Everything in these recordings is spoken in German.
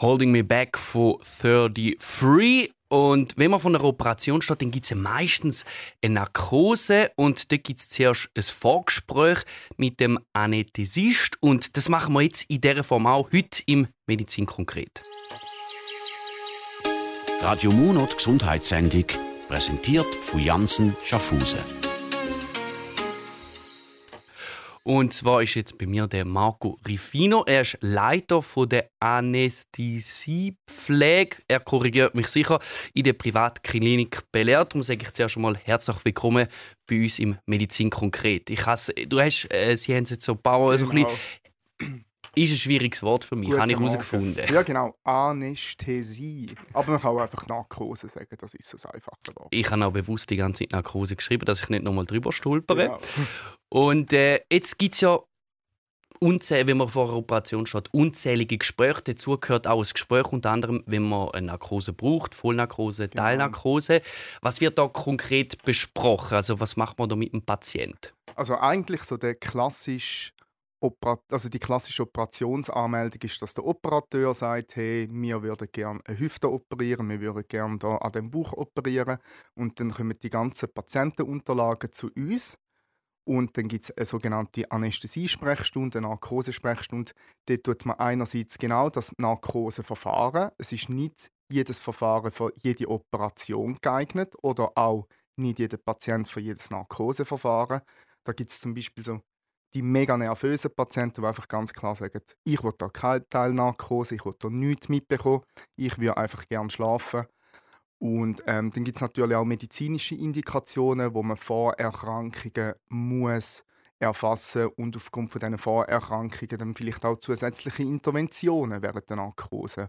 Holding Me Back von 33. Und wenn man von einer Operation steht, dann gibt es ja meistens eine Narkose und da gibt es zuerst ein Vorgespräch mit dem Anästhesist. Und das machen wir jetzt in dieser Form auch heute im Medizin konkret. Die Radio Monat Gesundheitssendung, präsentiert von Janssen Schaffhausen. Und zwar ist jetzt bei mir der Marco Rifino. Er ist Leiter von der Anästhesiepflege. Er korrigiert mich sicher in der Privatklinik Bel-Air. Darum sage ich zuerst einmal herzlich willkommen bei uns im Medizin konkret. Sie haben es jetzt so ein paar Mal so ein bisschen. Ist ein schwieriges Wort für mich, habe ich herausgefunden. Ja, genau. Anästhesie. Aber man kann auch einfach Narkose sagen, das ist das einfache Wort. Ich habe auch bewusst die ganze Zeit Narkose geschrieben, dass ich nicht nochmal drüber stolpere. Genau. Und jetzt gibt es ja, wenn man vor einer Operation steht, unzählige Gespräche. Dazu gehört auch ein Gespräch, unter anderem, wenn man eine Narkose braucht, Vollnarkose, Genau. Teilnarkose. Was wird da konkret besprochen? Also was macht man da mit dem Patienten? Also eigentlich so die klassische Operationsanmeldung ist, dass der Operateur sagt, hey, wir würden gerne eine Hüfte operieren, wir würden gerne da an dem Bauch operieren. Und dann kommen die ganzen Patientenunterlagen zu uns. Und dann gibt es eine sogenannte Anästhesiesprechstunde, eine Narkosesprechstunde. Dort tut man einerseits genau das Narkoseverfahren. Es ist nicht jedes Verfahren für jede Operation geeignet oder auch nicht jeder Patient für jedes Narkoseverfahren. Da gibt es zum Beispiel so die mega nervösen Patienten, die einfach ganz klar sagen, ich will da keine Teilnarkose, ich will da nichts mitbekommen, ich will einfach gerne schlafen. Und dann gibt es natürlich auch medizinische Indikationen, wo man Vorerkrankungen muss erfassen und aufgrund von diesen Vorerkrankungen dann vielleicht auch zusätzliche Interventionen während der Narkose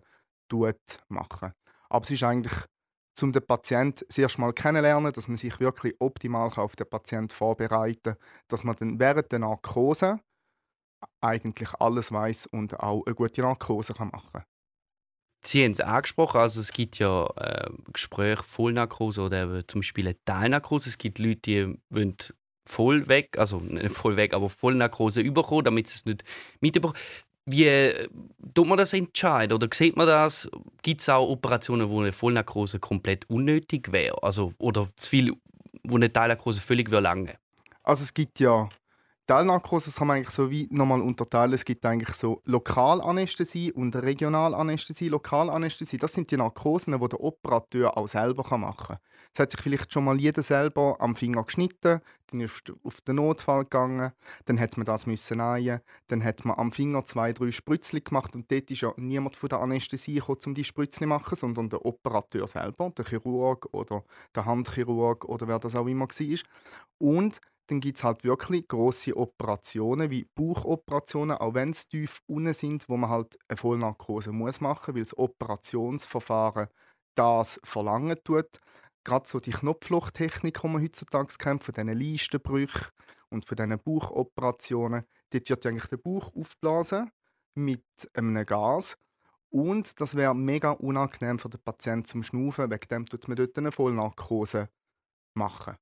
machen. Aber es ist eigentlich, um den Patienten das erste Mal kennenlernen, dass man sich wirklich optimal auf den Patienten vorbereiten kann, dass man dann während der Narkose eigentlich alles weiß und auch eine gute Narkose machen kann. Sie haben es angesprochen, also es gibt ja Gespräche Vollnarkose oder eben zum Beispiel eine Teilnarkose. Es gibt Leute, die wollen voll weg, also nicht voll weg, aber Vollnarkose überkommen, damit sie es nicht mitbekommen. Wie tut man das entscheiden? Oder sieht man das? Gibt es auch Operationen, wo eine Vollnarkose komplett unnötig wäre? Also, oder zu viel, wo eine Teilnarkose völlig lange? Also es gibt ja Teilnarkose, das kann man eigentlich so wie nochmal unterteilen. Es gibt eigentlich so Lokalanästhesie und Regionalanästhesie. Lokalanästhesie, das sind die Narkosen, die der Operateur auch selber machen kann. Es hat sich vielleicht schon mal jeder selber am Finger geschnitten, dann ist auf den Notfall gegangen, dann hat man das müssen nähen, dann hat man am Finger 2-3 Spritzchen gemacht und dort ist ja niemand von der Anästhesie gekommen, um die Spritzchen zu machen, sondern der Operateur selber, der Chirurg oder der Handchirurg oder wer das auch immer war. Und dann gibt es halt wirklich grosse Operationen, wie Bauchoperationen, auch wenn sie tief unten sind, wo man halt eine Vollnarkose machen muss, weil das Operationsverfahren das verlangen tut. Gerade so die Knopflochtechnik, die man heutzutage kennt, von diesen Leistenbrüchen und von diesen Bauchoperationen, dort wird eigentlich der Bauch aufgeblasen mit einem Gas. Und das wäre mega unangenehm für den Patienten zum Schnaufen, wegen dem tut man dort eine Vollnarkose machen.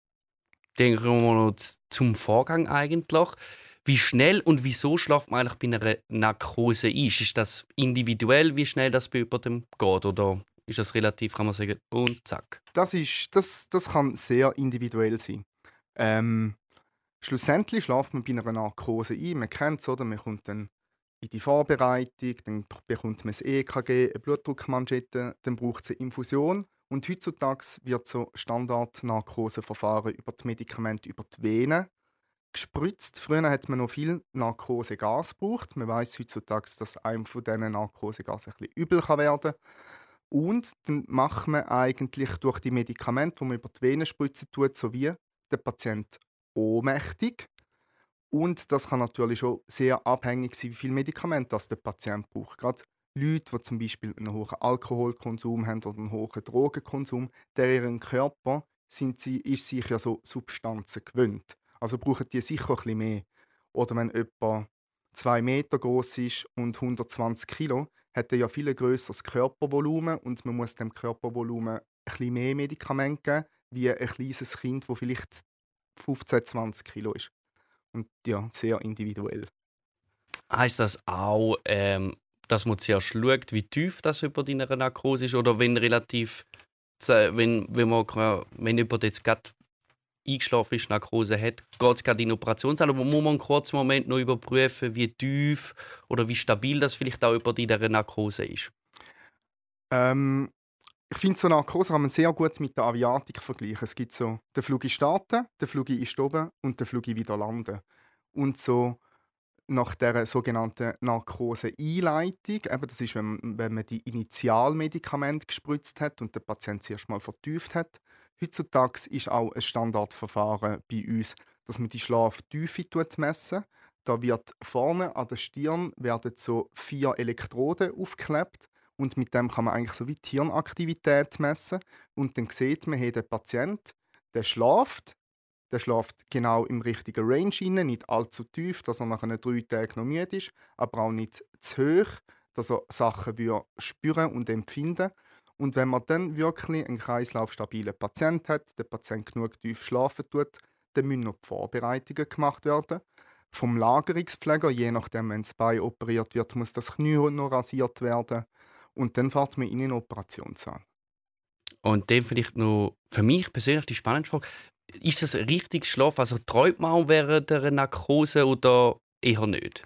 Dann kommen wir noch zum Vorgang eigentlich. Wie schnell und wieso schläft man eigentlich bei einer Narkose ein? Ist das individuell, wie schnell das bei jemandem geht? Oder ist das relativ, kann man sagen, und zack? Das kann sehr individuell sein. Schlussendlich schläft man bei einer Narkose ein. Man kennt es, oder? Man kommt dann in die Vorbereitung, dann bekommt man das EKG, eine Blutdruckmanschette, dann braucht es eine Infusion. Und heutzutage wird so Standard-Narkoseverfahren über die Medikamente, über die Venen gespritzt. Früher hat man noch viel Narkosegas gebraucht. Man weiß heutzutage, dass einem von diesen Narkosegas ein bisschen übel werden kann. Und dann macht man eigentlich durch die Medikamente, die man über die Venen spritzen tut, so wie der Patient ohnmächtig. Und das kann natürlich schon sehr abhängig sein, wie viel Medikamente das der Patient braucht. Gerade Leute, die zum Beispiel einen hohen Alkoholkonsum haben oder einen hohen Drogenkonsum, deren Körper ist sich ja so Substanzen gewöhnt. Also brauchen die sicher ein bisschen mehr. Oder wenn jemand 2 Meter groß ist und 120 Kilo, hat er ja viel grösseres Körpervolumen und man muss dem Körpervolumen ein bisschen mehr Medikamente geben, wie ein kleines Kind, das vielleicht 15-20 Kilo ist. Und ja, sehr individuell. Heißt das auch, dass man zuerst schaut, wie tief das jemand in einer Narkose ist, oder wenn wenn jemand jetzt gerade eingeschlafen ist, Narkose hat, geht es gerade in den Operationssaal, aber muss man einen kurzen Moment noch überprüfen, wie tief oder wie stabil das vielleicht auch jemand in dieser Narkose ist? Ähm, Ich finde, so eine Narkose kann man sehr gut mit der Aviatik vergleichen. Es gibt so den Flug starten, den Flug ist oben und den Flug wieder landen. Und so nach der sogenannten Narkose-Einleitung, eben das ist, wenn man die Initialmedikamente gespritzt hat und der Patient sie erst mal vertieft hat. Heutzutage ist auch ein Standardverfahren bei uns, dass man die Schlaftiefe messen. Da wird vorne an der Stirn werden so 4 Elektroden aufgeklebt und mit dem kann man eigentlich so wie die Hirnaktivität messen und dann sieht man, hey, der Patient, der schläft. Der schläft genau im richtigen Range rein, nicht allzu tief, dass er nach 3 Tagen noch müde ist, aber auch nicht zu hoch, dass er Sachen spüren und empfinden. Und wenn man dann wirklich einen kreislaufstabilen Patient hat, der Patient genug tief schlafen tut, dann müssen noch die Vorbereitungen gemacht werden. Vom Lagerungspfleger, je nachdem, wenn das Bein operiert wird, muss das Knie noch rasiert werden. Und dann fährt man in den Operationssaal. Und dann vielleicht noch für mich persönlich die spannende Frage: Ist das richtig Schlaf? Also träumt man auch während der Narkose oder eher nicht?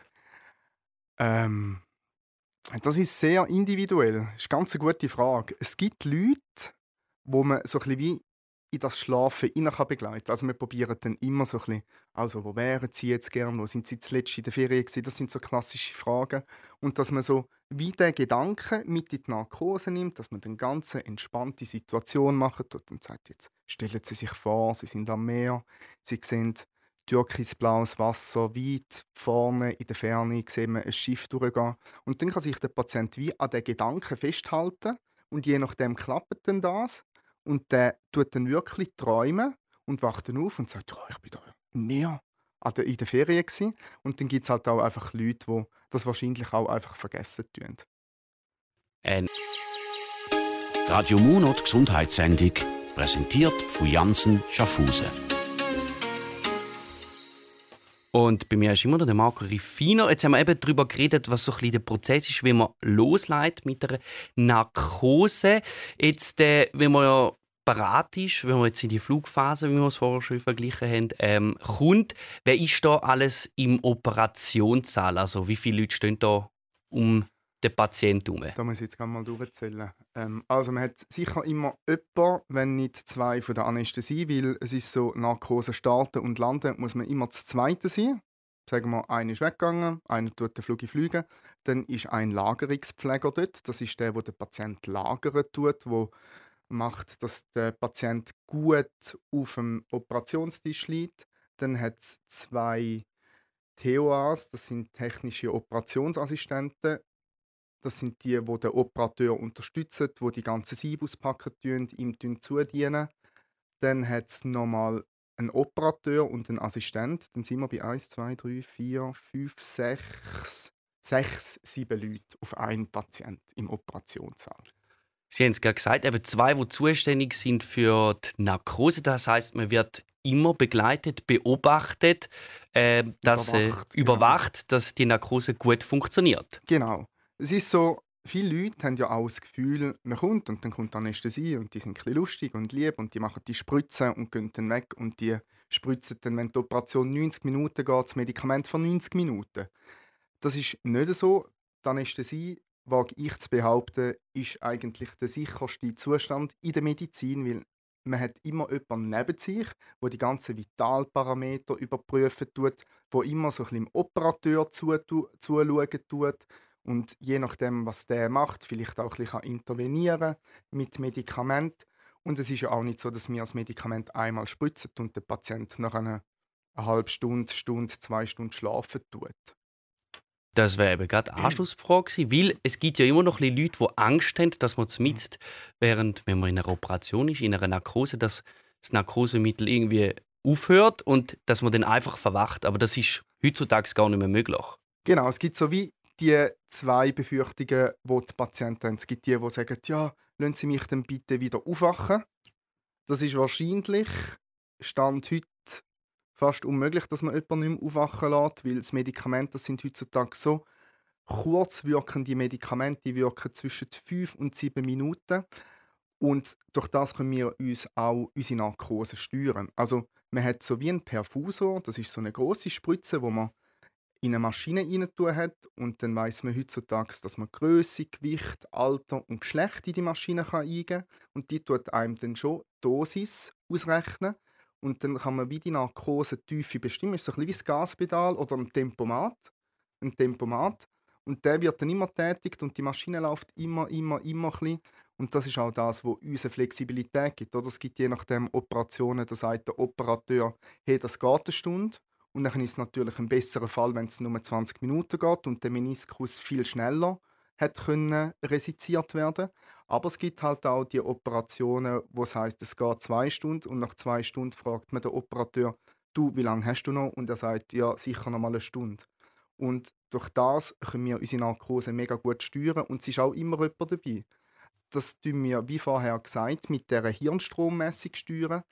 Ähm, Das ist sehr individuell. Das ist eine ganz gute Frage. Es gibt Leute, wo man so ein bisschen wie in das Schlafen begleiten kann. Also wir probieren dann immer so ein bisschen, also wo wären sie jetzt gern, wo sind sie zuletzt in der Ferien gewesen? Das sind so klassische Fragen. Und dass man so wie den Gedanken mit in die Narkose nimmt, dass man dann ganz eine entspannte Situation macht und dann sagt jetzt, stellen Sie sich vor, Sie sind am Meer, Sie sehen türkisblaues Wasser, weit vorne in der Ferne sehen wir ein Schiff durchgehen. Und dann kann sich der Patient wie an den Gedanken festhalten und je nachdem klappt dann das. Und der tut dann wirklich träumen und wacht dann auf und sagt, «Ja, ich bin da im Meer in der Ferien gsi.» Und dann gibt es halt auch einfach Leute, die das wahrscheinlich auch einfach vergessen tun. Äh, Die Radio Monat Gesundheitssendung, präsentiert von Janssen Schaffhausen. Und bei mir ist immer noch der Marco Riffiner. Jetzt haben wir eben darüber geredet, was so ein bisschen der Prozess ist, wie man losleitet mit der Narkose. Jetzt, wenn man ja parat ist, wenn man jetzt in die Flugphase, wie wir es vorher schon verglichen haben, kommt, wer ist da alles im Operationssaal? Also wie viele Leute stehen da um den Patienten herum? Da muss ich jetzt gerne mal durchzählen. Also man hat sicher immer jemanden, wenn nicht 2 von der Anästhesie, weil es ist so, Narkose starten und landen muss man immer das Zweite sein. Sagen wir, einer ist weggegangen, einer tut den Flug fliegen. Dann ist ein Lagerungspfleger dort. Das ist der den Patient lagern tut, der macht, dass der Patient gut auf dem Operationstisch liegt. Dann hat es 2 TOAs, das sind technische Operationsassistenten. Das sind die den Operateur unterstützen, die ganzen Siebe auspacken tun, ihm zudienen. Dann hat es nochmal einen Operateur und einen Assistent. Dann sind wir bei 1, 2, 3, 4, 5, 6, 7 Leute auf einen Patient im Operationssaal. Sie haben es gerade gesagt, eben 2, die zuständig sind für die Narkose. Das heißt, man wird immer begleitet, beobachtet, überwacht, dass die Narkose gut funktioniert. Genau. Es ist so, viele Leute haben ja auch das Gefühl, man kommt und dann kommt die Anästhesie und die sind ein bisschen lustig und lieb und die machen die Spritzen und gehen dann weg und die spritzen dann, wenn die Operation 90 Minuten geht, das Medikament für 90 Minuten. Das ist nicht so. Die Anästhesie, wage ich zu behaupten, ist eigentlich der sicherste Zustand in der Medizin, weil man hat immer jemanden neben sich, der die ganzen Vitalparameter überprüfen tut, der immer so ein bisschen dem Operateur zuschauen tut und je nachdem, was der macht, vielleicht auch ein bisschen intervenieren mit Medikamenten. Und es ist ja auch nicht so, dass wir das Medikament einmal spritzen und der Patient nach einer halben Stunde, 2 Stunden schlafen tut. Das wäre eben gerade die Anschlussfrage gewesen, weil es gibt ja immer noch ein bisschen Leute, die Angst haben, dass man zumindest, wenn man in einer Operation ist, in einer Narkose, dass das Narkosemittel irgendwie aufhört und dass man dann einfach verwacht. Aber das ist heutzutage gar nicht mehr möglich. Genau, es gibt so wie die 2 Befürchtungen, die Patienten haben. Es gibt die, die sagen, ja, lassen Sie mich dann bitte wieder aufwachen. Das ist wahrscheinlich, Stand heute, fast unmöglich, dass man jemanden nicht mehr aufwachen lässt, weil das Medikamente, das sind heutzutage so kurzwirkende Medikamente, die wirken zwischen 5 und 7 Minuten. Und durch das können wir uns auch unsere Narkose steuern. Also man hat so wie einen Perfusor, das ist so eine grosse Spritze, wo man in eine Maschine reintun hat und dann weiss man heutzutage, dass man Größe, Gewicht, Alter und Geschlecht in die Maschine eingeben kann und die tut einem dann schon die Dosis ausrechnen und dann kann man wie die Narkose-Tiefe bestimmen. Das ist so ein bisschen wie das Gaspedal oder ein Tempomat. Ein Tempomat. Und der wird dann immer tätigt und die Maschine läuft immer ein bisschen. Und das ist auch das, was uns eine Flexibilität gibt. Oder? Es gibt je nachdem Operationen, da sagt der Operateur, hey, das geht eine Stunde. Und dann ist es natürlich ein besserer Fall, wenn es nur 20 Minuten geht und der Meniskus viel schneller hat können resiziert werden. Aber es gibt halt auch die Operationen, wo es heisst, es geht 2 Stunden und nach 2 Stunden fragt man den Operateur, du, wie lange hast du noch? Und er sagt, ja, sicher noch mal eine Stunde. Und durch das können wir unsere Narkose mega gut steuern und es ist auch immer jemand dabei. Das tun wir, wie vorher gesagt, mit dieser Hirnstrommessung steuern,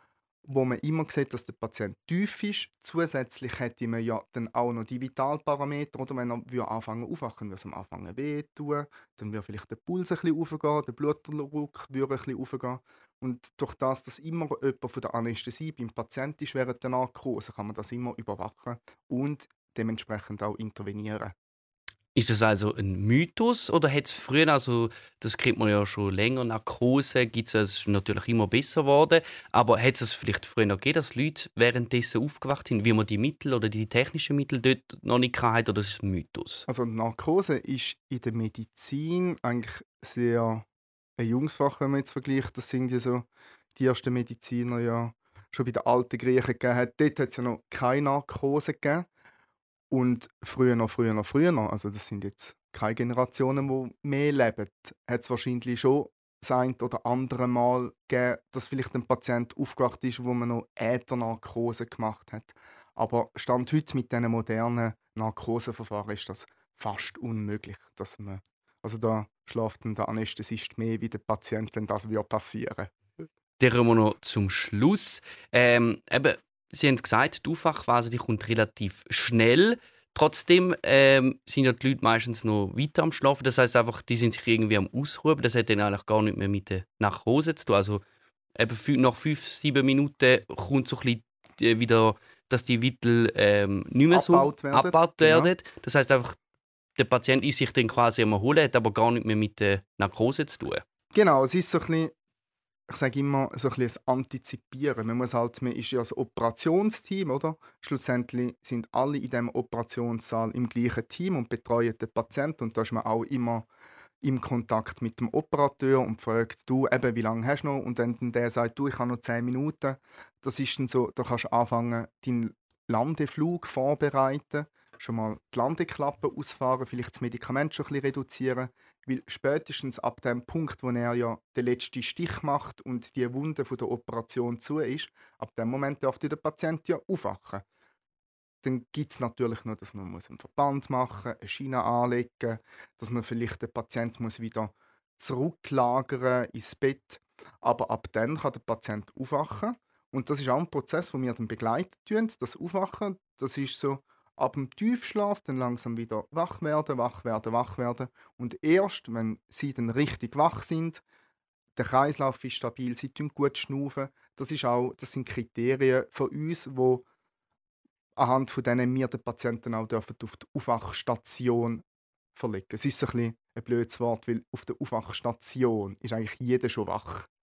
wo man immer sieht, dass der Patient tief ist. Zusätzlich hätte man ja dann auch noch die Vitalparameter, oder wenn er anfangen aufwachen, würde es am Anfang wehtun, dann würde vielleicht der Puls ein bisschen hochgehen, der Blutdruck würde ein bisschen hochgehen. Und durch das, dass immer jemand von der Anästhesie beim Patient ist während der Narkose, kann man das immer überwachen und dementsprechend auch intervenieren. Ist das also ein Mythos oder hat es früher, also das kennt man ja schon länger, Narkose gibt es, ist natürlich immer besser geworden, aber hat es vielleicht früher noch gegeben, dass Leute währenddessen aufgewacht sind, wie man die Mittel oder die technischen Mittel dort noch nicht hatten, oder ist es ein Mythos? Also Narkose ist in der Medizin eigentlich sehr ein junges Fach, wenn man jetzt vergleicht. Das sind ja so die ersten Mediziner ja schon bei den alten Griechen gegeben hat. Dort hat es ja noch keine Narkose gegeben. Und früher, also das sind jetzt keine Generationen, die mehr leben, hat es wahrscheinlich schon das ein oder andere Mal gegeben, dass vielleicht ein Patient aufgewacht ist, wo man noch Äthernarkose gemacht hat. Aber Stand heute mit diesen modernen Narkoseverfahren ist das fast unmöglich, dass man, also da schläft dann der Anästhesist mehr wie der Patient, wenn das passieren würde. Dann kommen wir noch zum Schluss. Eben, Sie haben gesagt, die Aufwachphase die kommt relativ schnell. Trotzdem sind ja die Leute meistens noch weiter am Schlafen. Das heißt einfach, die sind sich irgendwie am Ausruhen. Das hat dann eigentlich gar nicht mehr mit der Narkose zu tun. Also eben nach 5-7 Minuten kommt so ein bisschen wieder, dass die Vittel nicht mehr so abgebaut werden. Genau. Das heißt einfach, der Patient ist sich dann quasi am Erholen, hat aber gar nicht mehr mit der Narkose zu tun. Genau, es ist so ein bisschen, ich sage immer, so ein bisschen das Antizipieren. Man ist ja ein Operationsteam, oder? Schlussendlich sind alle in diesem Operationssaal im gleichen Team und betreuen den Patienten. Und da ist man auch immer im Kontakt mit dem Operateur und fragt, du, eben, wie lange hast du noch? Und dann der sagt, du, ich habe noch 10 Minuten. Das ist dann so, da kannst du anfangen, deinen Landeflug vorbereiten, schon mal die Landeklappe ausfahren, vielleicht das Medikament schon ein bisschen reduzieren, weil spätestens ab dem Punkt, wo er ja den letzten Stich macht und die Wunde von der Operation zu ist, ab dem Moment darf der Patient ja aufwachen. Dann gibt es natürlich noch, dass man einen Verband machen muss, eine Schiene anlegen, dass man vielleicht den Patient wieder zurücklagern ins Bett. Aber ab dann kann der Patient aufwachen. Und das ist auch ein Prozess, den wir dann begleiten. Das Aufwachen, das ist so ab dem Tiefschlaf dann langsam wieder wach werden, wach werden, wach werden. Und erst, wenn sie dann richtig wach sind, der Kreislauf ist stabil, sie tun gut schnaufen. Das sind Kriterien von uns, die anhand von denen wir den Patienten auch auf die Aufwachstation verlegen. Es ist so ein blödes Wort, weil auf der Aufwachstation ist eigentlich jeder schon wach.